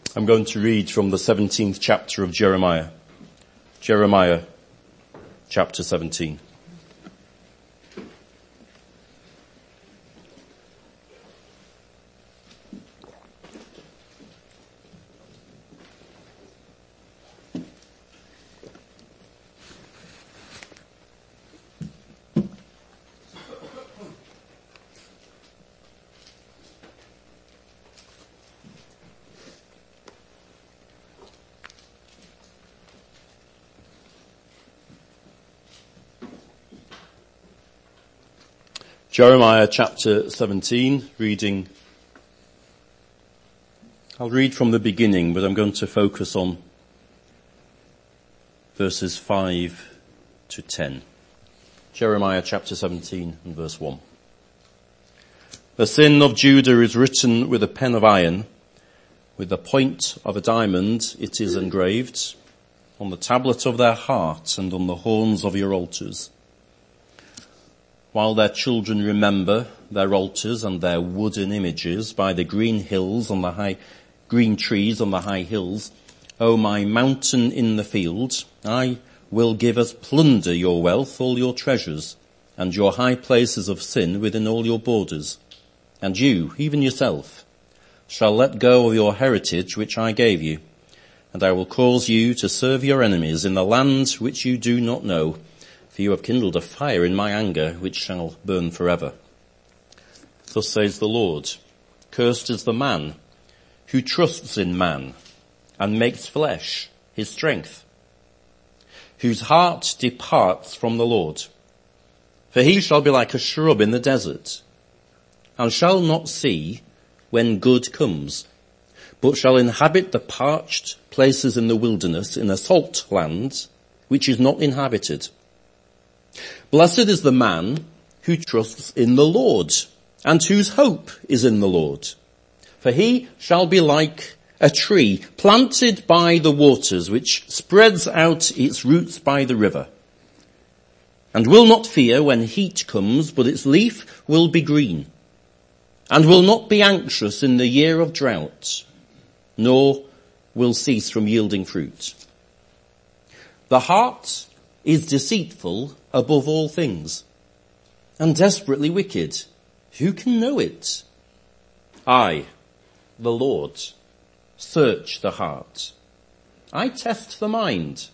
I'm going to read from the 17th chapter of Jeremiah. Jeremiah chapter 17. Jeremiah chapter 17, I'll read from the beginning, but I'm going to focus on verses 5 to 10. Jeremiah chapter 17 and verse 1. The sin of Judah is written with a pen of iron, with the point of a diamond it is engraved, on the tablet of their heart and on the horns of your altars. While their children remember their altars and their wooden images by the green hills on the green trees on the high hills, O my mountain in the field, I will give as plunder your wealth, all your treasures, and your high places of sin within all your borders. And you, even yourself, shall let go of your heritage which I gave you, and I will cause you to serve your enemies in the land which you do not know. For you have kindled a fire in my anger, which shall burn forever. Thus says the Lord, cursed is the man who trusts in man and makes flesh his strength, whose heart departs from the Lord. For he shall be like a shrub in the desert, and shall not see when good comes, but shall inhabit the parched places in the wilderness, in a salt land which is not inhabited. Blessed is the man who trusts in the Lord, and whose hope is in the Lord. For he shall be like a tree planted by the waters, which spreads out its roots by the river, and will not fear when heat comes, but its leaf will be green, and will not be anxious in the year of drought, nor will cease from yielding fruit. The heart is deceitful above all things, and desperately wicked. Who can know it? I, the Lord, search the heart. I test the mind,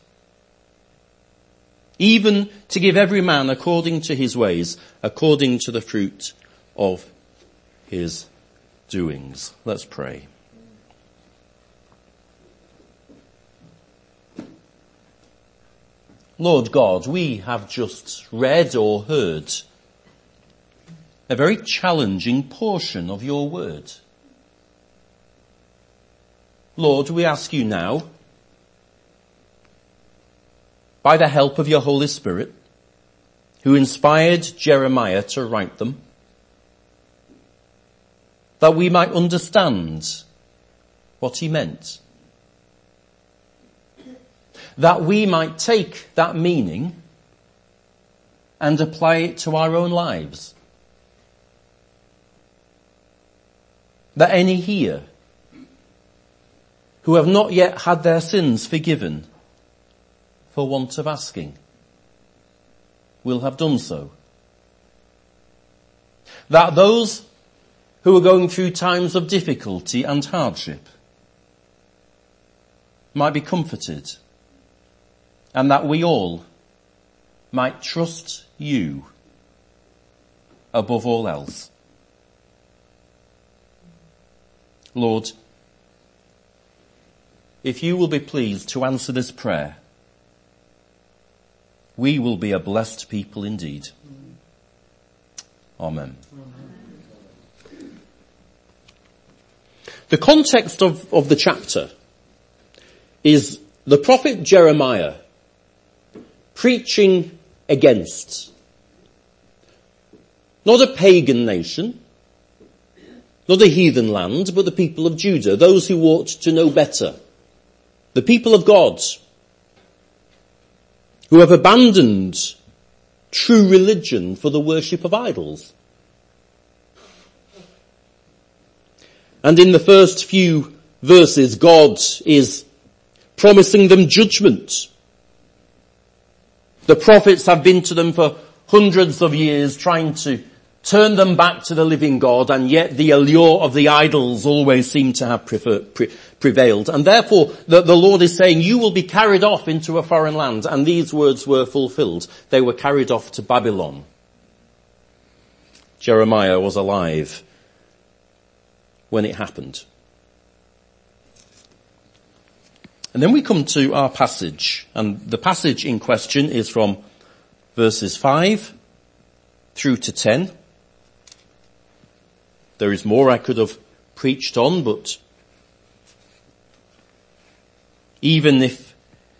even to give every man according to his ways, according to the fruit of his doings. Let's pray. Lord God, we have just read or heard a very challenging portion of your word. Lord, we ask you now, by the help of your Holy Spirit, who inspired Jeremiah to write them, that we might understand what he meant. That we might take that meaning and apply it to our own lives. That any here who have not yet had their sins forgiven for want of asking will have done so. That those who are going through times of difficulty and hardship might be comforted, and that we all might trust you above all else. Lord, if you will be pleased to answer this prayer, we will be a blessed people indeed. Amen. The context of the chapter is the prophet Jeremiah preaching against not a pagan nation, not a heathen land, but the people of Judah, those who ought to know better, the people of God, who have abandoned true religion for the worship of idols. And in the first few verses, God is promising them judgment. The prophets have been to them for hundreds of years trying to turn them back to the living God, and yet the allure of the idols always seem to have prevailed. And therefore the Lord is saying, you will be carried off into a foreign land. And these words were fulfilled. They were carried off to Babylon. Jeremiah was alive when it happened. And then we come to our passage, and the passage in question is from verses 5 through to 10. There is more I could have preached on, but even if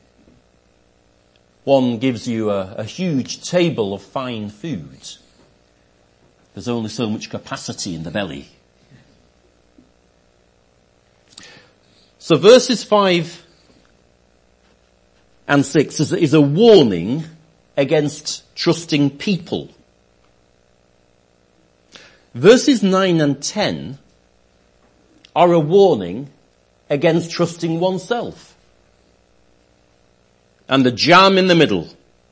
one gives you a huge table of fine food, there's only so much capacity in the belly. So verses 5 and 6 is a warning against trusting people. Verses 9 and 10 are a warning against trusting oneself. And the jam in the middle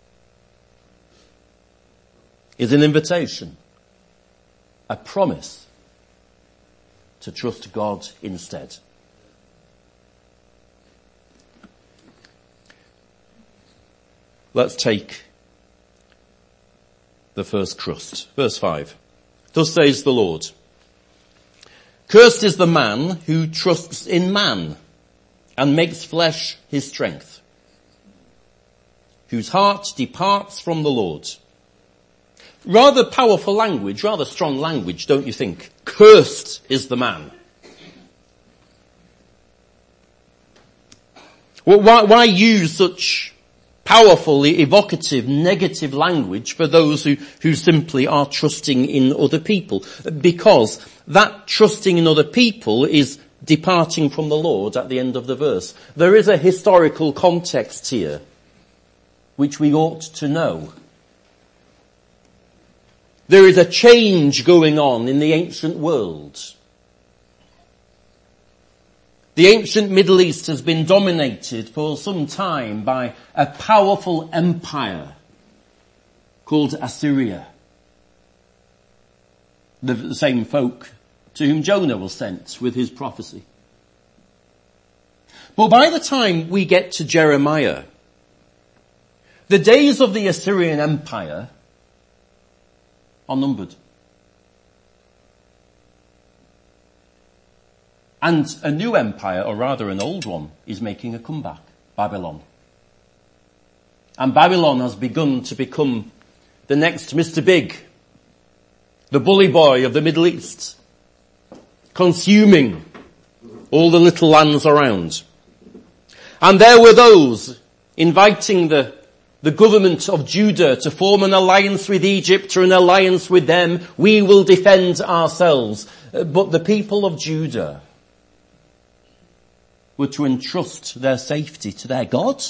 is an invitation, a promise to trust God instead. Let's take the first crust. Verse 5. Thus says the Lord, cursed is the man who trusts in man and makes flesh his strength, whose heart departs from the Lord. Rather powerful language, rather strong language, don't you think? Cursed is the man. Well, why use such powerful, evocative, negative language for those who simply are trusting in other people? Because that trusting in other people is departing from the Lord at the end of the verse. There is a historical context here which we ought to know. There is a change going on in the ancient world. The ancient Middle East has been dominated for some time by a powerful empire called Assyria. The same folk to whom Jonah was sent with his prophecy. But by the time we get to Jeremiah, the days of the Assyrian Empire are numbered. And a new empire, or rather an old one, is making a comeback, Babylon. And Babylon has begun to become the next Mr. Big, the bully boy of the Middle East, consuming all the little lands around. And there were those inviting the government of Judah to form an alliance with Egypt or an alliance with them. We will defend ourselves. But the people of Judah were to entrust their safety to their God.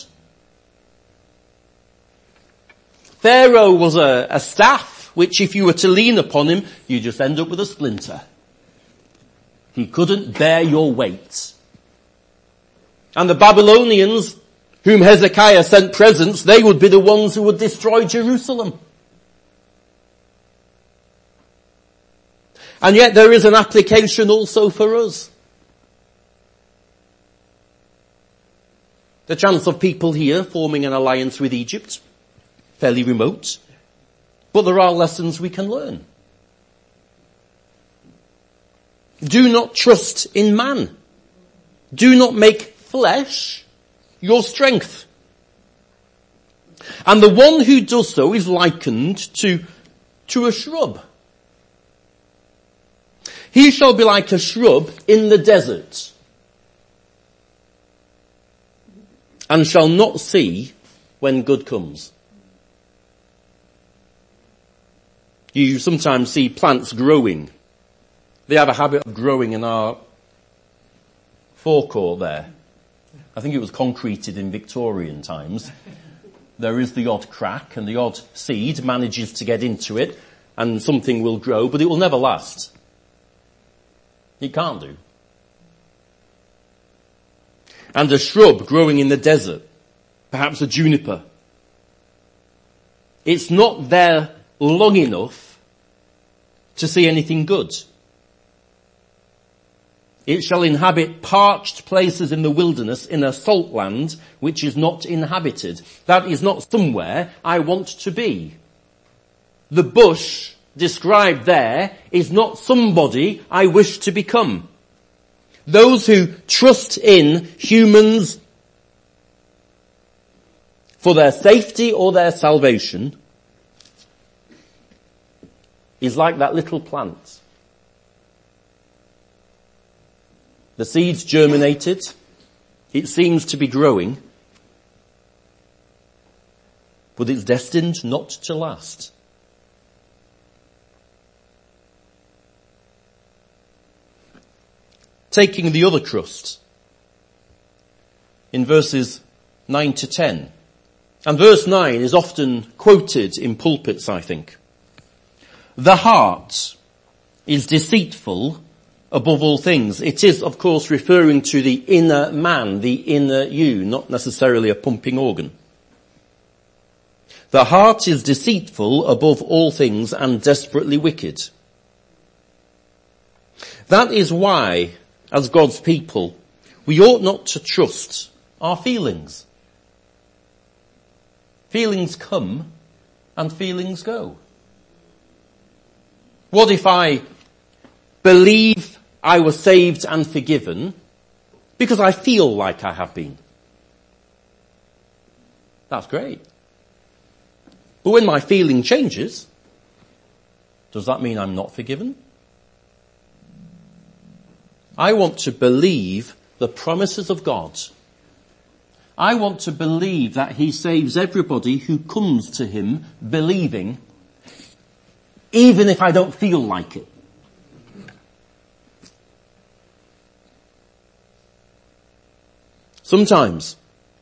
Pharaoh was a staff which if you were to lean upon him, you just end up with a splinter. He couldn't bear your weight. And the Babylonians, whom Hezekiah sent presents, they would be the ones who would destroy Jerusalem. And yet there is an application also for us. The chance of people here forming an alliance with Egypt, fairly remote, but there are lessons we can learn. Do not trust in man. Do not make flesh your strength. And the one who does so is likened to a shrub. He shall be like a shrub in the desert, and shall not see when good comes. You sometimes see plants growing. They have a habit of growing in our forecourt there. I think it was concreted in Victorian times. There is the odd crack and the odd seed manages to get into it and something will grow, but it will never last. It can't do. and a shrub growing in the desert, perhaps a juniper. It's not there long enough to see anything good. It shall inhabit parched places in the wilderness, in a salt land which is not inhabited. That is not somewhere I want to be. The bush described there is not somebody I wish to become. Those who trust in humans for their safety or their salvation is like that little plant. The seeds germinated. It seems to be growing. But it's destined not to last. Taking the other crust in verses 9 to 10. And verse 9 is often quoted in pulpits, I think. The heart is deceitful above all things. It is, of course, referring to the inner man, the inner you, not necessarily a pumping organ. The heart is deceitful above all things and desperately wicked. That is why, as God's people, we ought not to trust our feelings. Feelings come and feelings go. What if I believe I was saved and forgiven because I feel like I have been? That's great. But when my feeling changes, does that mean I'm not forgiven? I want to believe the promises of God. I want to believe that he saves everybody who comes to him believing, even if I don't feel like it. Sometimes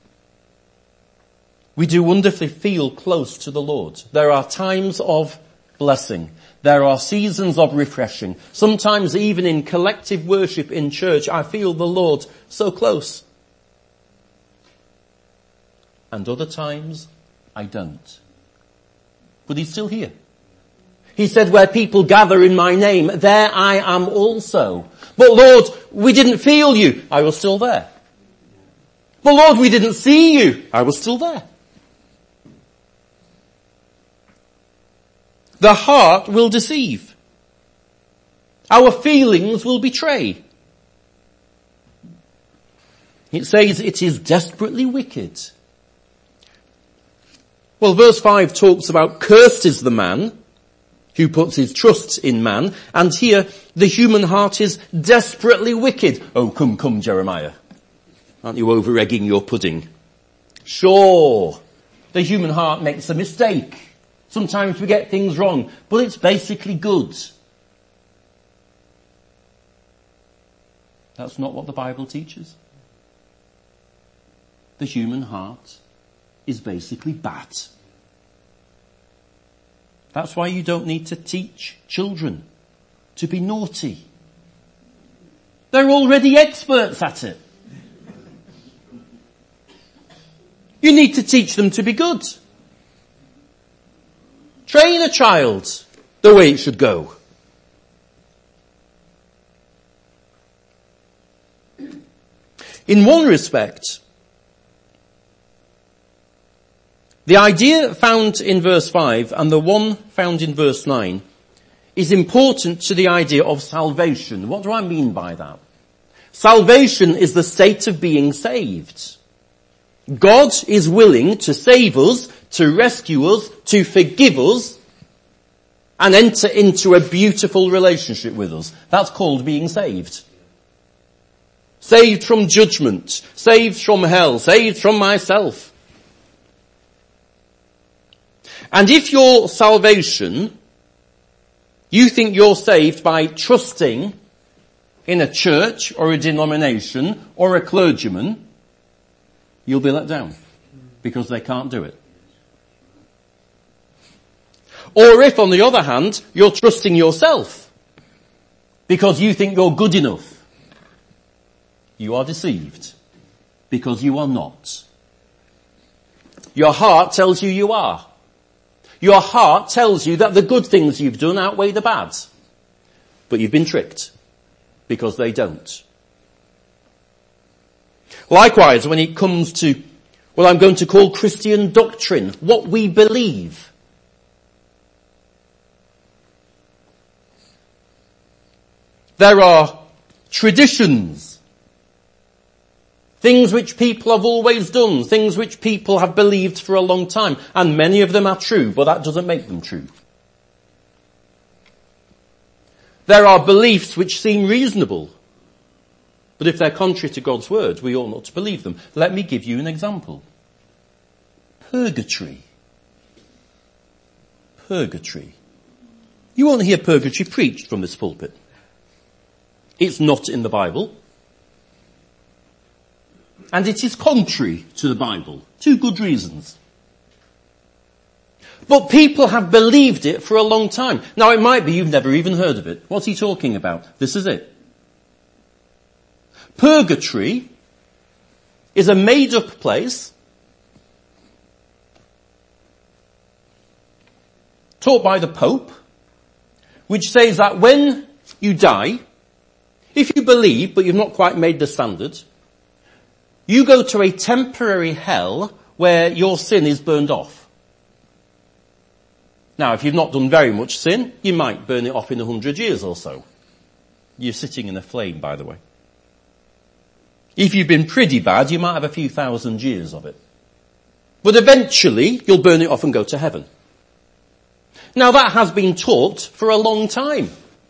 we do wonderfully feel close to the Lord. There are times of blessing. There are seasons of refreshing. Sometimes even in collective worship in church, I feel the Lord so close. And other times, I don't. But he's still here. He said, where people gather in my name, there I am also. But Lord, we didn't feel you. I was still there. But Lord, we didn't see you. I was still there. The heart will deceive. Our feelings will betray. It says it is desperately wicked. Well, verse 5 talks about cursed is the man who puts his trust in man. And here, the human heart is desperately wicked. Oh, come, Jeremiah. Aren't you over-egging your pudding? Sure, the human heart makes a mistake. Sometimes we get things wrong, but it's basically good. That's not what the Bible teaches. The human heart is basically bad. That's why you don't need to teach children to be naughty. They're already experts at it. You need to teach them to be good. Train a child the way it should go. In one respect, the idea found in verse 5 and the one found in verse 9 is important to the idea of salvation. What do I mean by that? Salvation is the state of being saved. God is willing to save us, to rescue us, to forgive us, and enter into a beautiful relationship with us. That's called being saved. Saved from judgment, saved from hell, saved from myself. And if your salvation, you think you're saved by trusting in a church or a denomination or a clergyman, you'll be let down because they can't do it. Or if, on the other hand, you're trusting yourself because you think you're good enough, you are deceived. because you are not. Your heart tells you you are. Your heart tells you that the good things you've done outweigh the bad. But you've been tricked, because they don't. Likewise, when it comes to what I'm going to call Christian doctrine, what we believe. There are traditions, things which people have always done, things which people have believed for a long time, and many of them are true, but that doesn't make them true. There are beliefs which seem reasonable, but if they're contrary to God's word, we ought not to believe them. Let me give you an example. Purgatory. Purgatory. You won't hear purgatory preached from this pulpit. It's not in the Bible. And it is contrary to the Bible. 2 good reasons. But people have believed it for a long time. Now it might be you've never even heard of it. What's he talking about? This is it. Purgatory is a made-up place taught by the Pope, which says that when you die, if you believe but you've not quite made the standard, you go to a temporary hell where your sin is burned off. Now, if you've not done very much sin, you might burn it off in 100 years or so. You're sitting in a flame, by the way. If you've been pretty bad, you might have a few thousand years of it. But eventually, you'll burn it off and go to heaven. Now, that has been taught for a long time.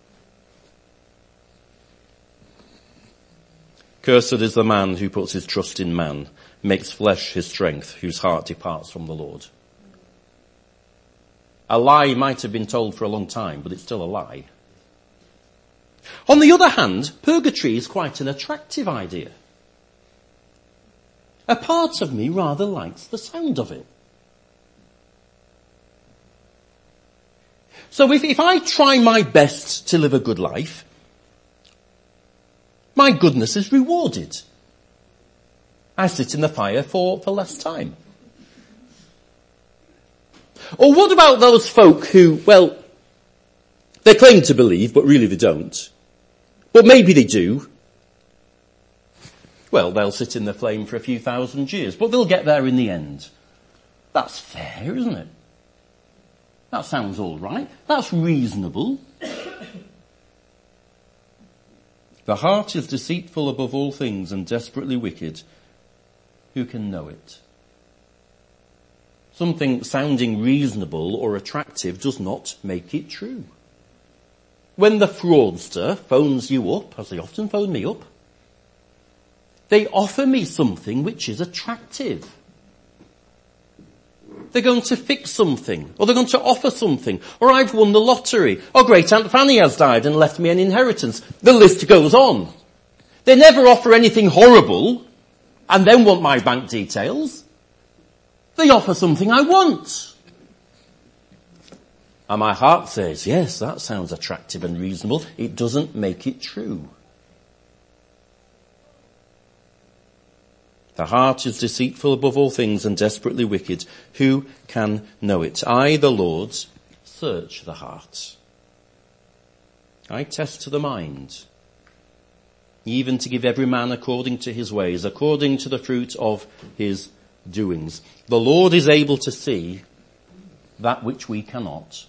Cursed is the man who puts his trust in man, makes flesh his strength, whose heart departs from the Lord. A lie might have been told for a long time, but it's still a lie. On the other hand, purgatory is quite an attractive idea. A part of me rather likes the sound of it. So if I try my best to live a good life, my goodness is rewarded. I sit in the fire for less time. Or what about those folk who, well, they claim to believe, but really they don't. But maybe they do. Well, they'll sit in the flame for a few thousand years, but they'll get there in the end. That's fair, isn't it? That sounds all right. That's reasonable. The heart is deceitful above all things and desperately wicked. Who can know it? Something sounding reasonable or attractive does not make it true. When the fraudster phones you up, as they often phone me up, they offer me something which is attractive. They're going to fix something, or they're going to offer something, or I've won the lottery, or Great Aunt Fanny has died and left me an inheritance. The list goes on. They never offer anything horrible and then want my bank details. They offer something I want. And my heart says, yes, that sounds attractive and reasonable. It doesn't make it true. The heart is deceitful above all things and desperately wicked. Who can know it? I, the Lord, search the heart. I test the mind, even to give every man according to his ways, according to the fruit of his doings. The Lord is able to see that which we cannot.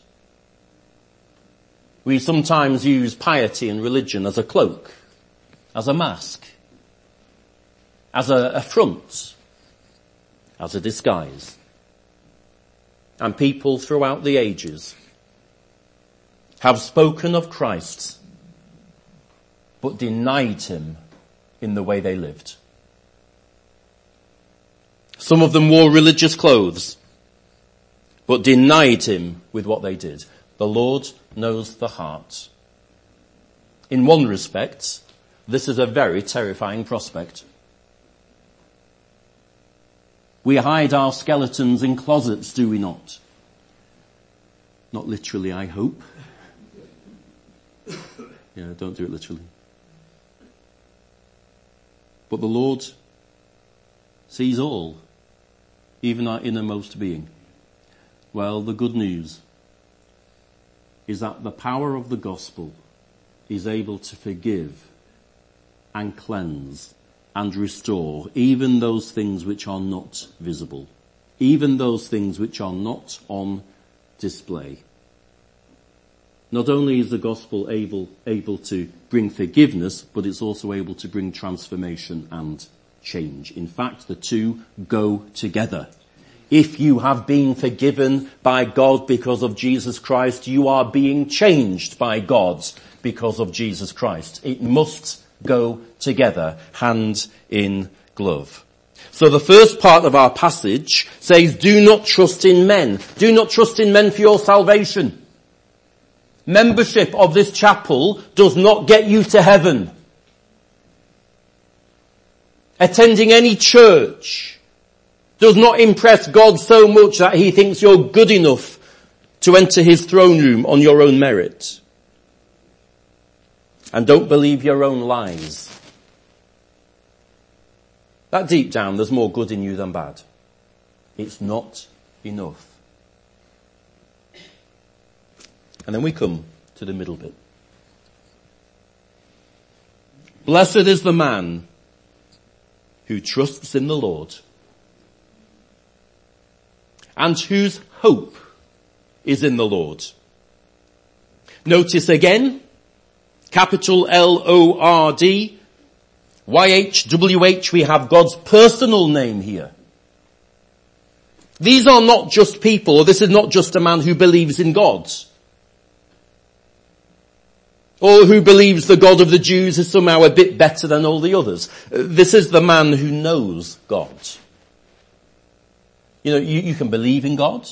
We sometimes use piety and religion as a cloak, as a mask, as a front, as a disguise. And people throughout the ages have spoken of Christ, but denied him in the way they lived. Some of them wore religious clothes, but denied him with what they did. The Lord knows the heart. In one respect, this is a very terrifying prospect. We hide our skeletons in closets, do we not? Not literally, I hope. Yeah, don't do it literally. But the Lord sees all, even our innermost being. Well, the good news is that the power of the gospel is able to forgive and cleanse and restore even those things which are not visible, even those things which are not on display. Not only is the gospel able to bring forgiveness, but it's also able to bring transformation and change. In fact, the two go together. If you have been forgiven by God because of Jesus Christ, you are being changed by God because of Jesus Christ. It must go together, hand in glove. So the first part of our passage says, do not trust in men. Do not trust in men for your salvation. Membership of this chapel does not get you to heaven. Attending any church does not impress God so much that he thinks you're good enough to enter his throne room on your own merit. And don't believe your own lies. That deep down there's more good in you than bad. It's not enough. And then we come to the middle bit. Blessed is the man who trusts in the Lord and whose hope is in the Lord. Notice again, capital L-O-R-D, Y-H-W-H, we have God's personal name here. These are not just people, or this is not just a man who believes in God, or who believes the God of the Jews is somehow a bit better than all the others. This is the man who knows God. You know, you can believe in God.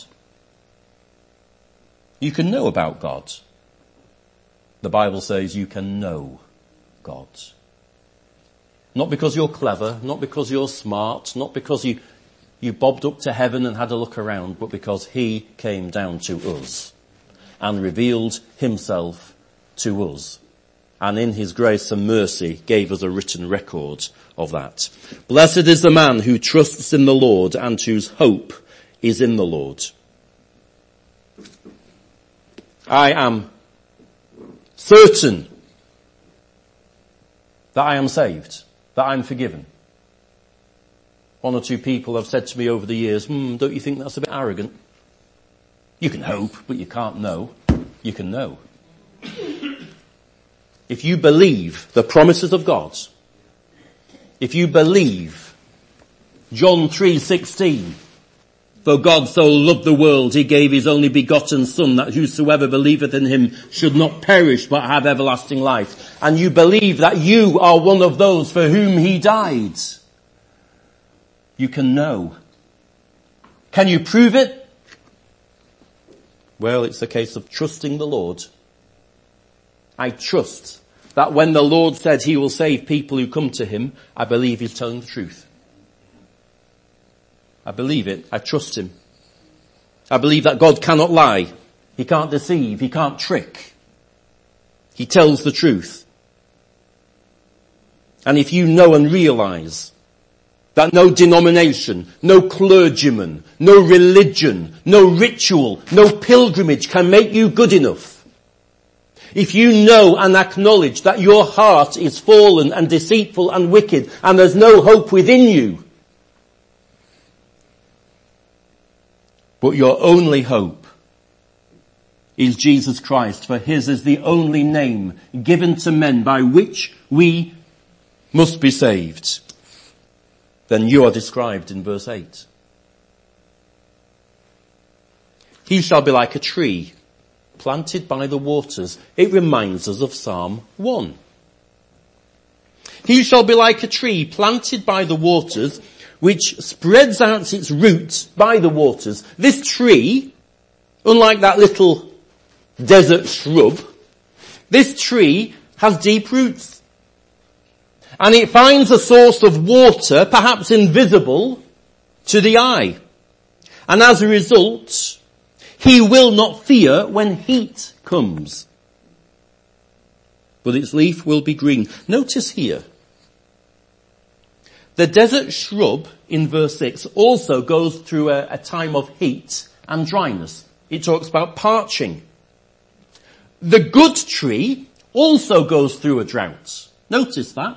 You can know about God. The Bible says you can know God. Not because you're clever, not because you're smart, not because you bobbed up to heaven and had a look around, but because he came down to us and revealed himself to us, and in his grace and mercy gave us a written record of that. Blessed is the man who trusts in the Lord and whose hope is in the Lord. I am certain that I am saved, that I'm forgiven. One or two people have said to me over the years, don't you think that's a bit arrogant? You can hope, but you can't know. You can know. If you believe the promises of God, if you believe John 3:16, for God so loved the world, he gave his only begotten Son, that whosoever believeth in him should not perish but have everlasting life. And you believe that you are one of those for whom he died. You can know. Can you prove it? Well, it's a case of trusting the Lord. I trust that when the Lord said he will save people who come to him, I believe he's telling the truth. I believe it. I trust him. I believe that God cannot lie. He can't deceive. He can't trick. He tells the truth. And if you know and realize that no denomination, no clergyman, no religion, no ritual, no pilgrimage can make you good enough, if you know and acknowledge that your heart is fallen and deceitful and wicked and there's no hope within you, but your only hope is Jesus Christ, for his is the only name given to men by which we must be saved, then you are described in verse 8. He shall be like a tree planted by the waters. It reminds us of Psalm 1. He shall be like a tree planted by the waters, which spreads out its roots by the waters. This tree, unlike that little desert shrub, this tree has deep roots. And it finds a source of water, perhaps invisible to the eye. And as a result, he will not fear when heat comes, but its leaf will be green. Notice here The desert shrub in verse 6 also goes through a time of heat and dryness. It talks about parching. The good tree also goes through a drought. Notice that.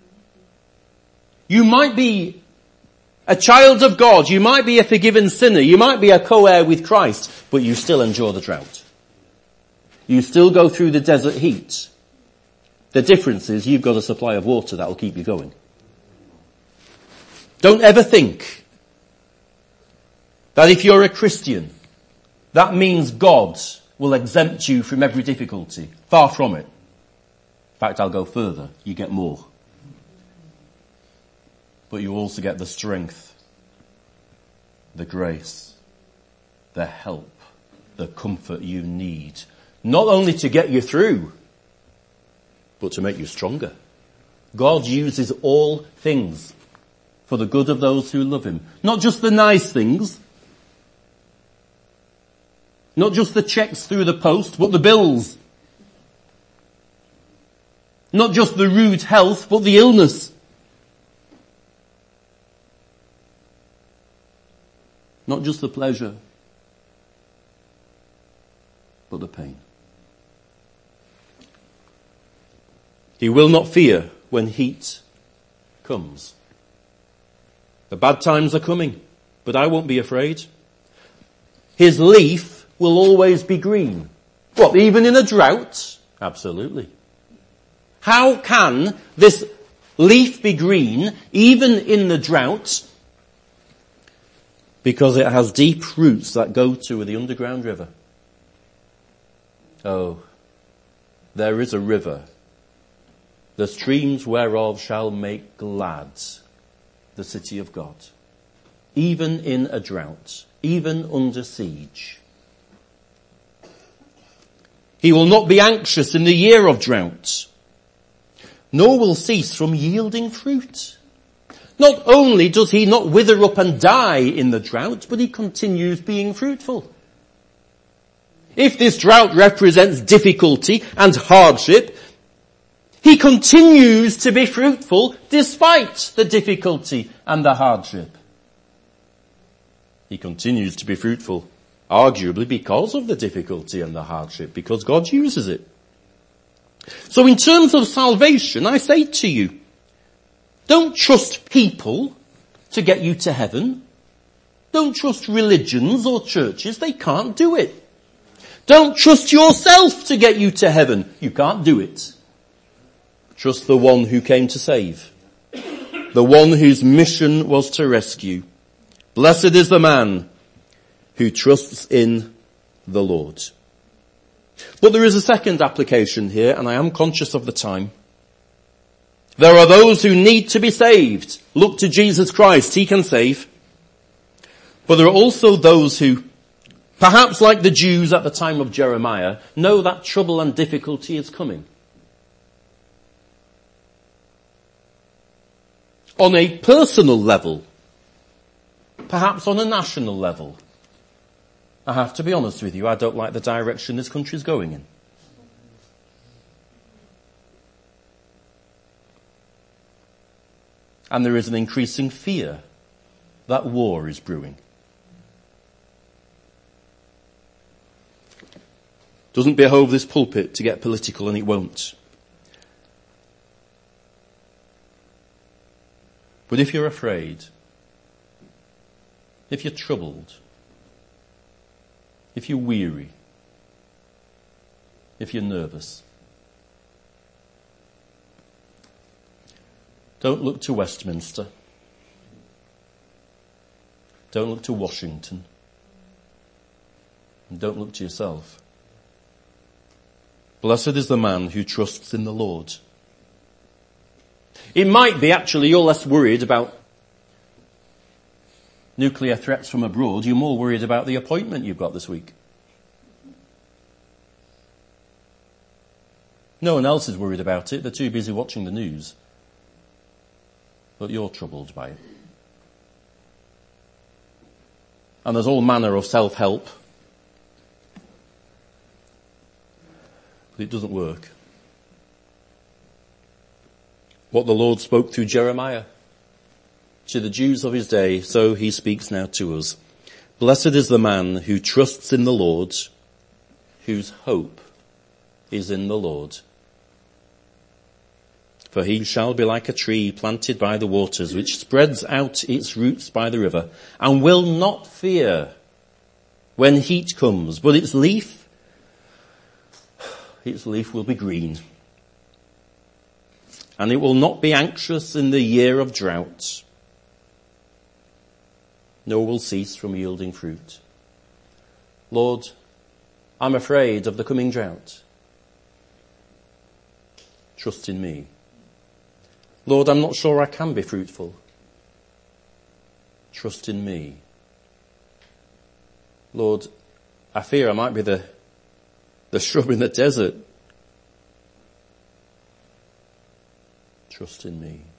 You might be a child of God, you might be a forgiven sinner, you might be a co-heir with Christ, but you still endure the drought. You still go through the desert heat. The difference is you've got a supply of water that will keep you going. Don't ever think that if you're a Christian, that means God will exempt you from every difficulty. Far from it. In fact, I'll go further. You get more. But you also get the strength, the grace, the help, the comfort you need. Not only to get you through, but to make you stronger. God uses all things for the good of those who love him. Not just the nice things. Not just the checks through the post, but the bills. Not just the rude health, but the illness. Not just the pleasure, but the pain. He will not fear when heat comes. The bad times are coming, but I won't be afraid. His leaf will always be green. What, even in a drought? Absolutely. How can this leaf be green even in the drought? Because it has deep roots that go to the underground river. Oh, there is a river, the streams whereof shall make glad the city of God, even in a drought, even under siege. He will not be anxious in the year of drought, nor will cease from yielding fruit. Not only does he not wither up and die in the drought, but he continues being fruitful. If this drought represents difficulty and hardship, he continues to be fruitful despite the difficulty and the hardship. He continues to be fruitful, arguably because of the difficulty and the hardship, because God uses it. So in terms of salvation, I say to you, don't trust people to get you to heaven. Don't trust religions or churches. They can't do it. Don't trust yourself to get you to heaven. You can't do it. Trust the one who came to save. The one whose mission was to rescue. Blessed is the man who trusts in the Lord. But there is a second application here, and I am conscious of the time. There are those who need to be saved. Look to Jesus Christ, he can save. But there are also those who, perhaps like the Jews at the time of Jeremiah, know that trouble and difficulty is coming. On a personal level, perhaps on a national level. I have to be honest with you, I don't like the direction this country is going in. And there is an increasing fear that war is brewing. Doesn't behove this pulpit to get political, and it won't. But if you're afraid, if you're troubled, if you're weary, if you're nervous, don't look to Westminster. Don't look to Washington. And don't look to yourself. Blessed is the man who trusts in the Lord. It might be actually you're less worried about nuclear threats from abroad. You're more worried about the appointment you've got this week. No one else is worried about it. They're too busy watching the news. But you're troubled by it. And there's all manner of self-help. But it doesn't work. What the Lord spoke through Jeremiah to the Jews of his day, so he speaks now to us. Blessed is the man who trusts in the Lord, whose hope is in the Lord. For he shall be like a tree planted by the waters, which spreads out its roots by the river, and will not fear when heat comes, but its leaf will be green. And it will not be anxious in the year of drought, nor will cease from yielding fruit. Lord, I'm afraid of the coming drought. Trust in me. Lord, I'm not sure I can be fruitful. Trust in me. Lord, I fear I might be the shrub in the desert. Trust in me.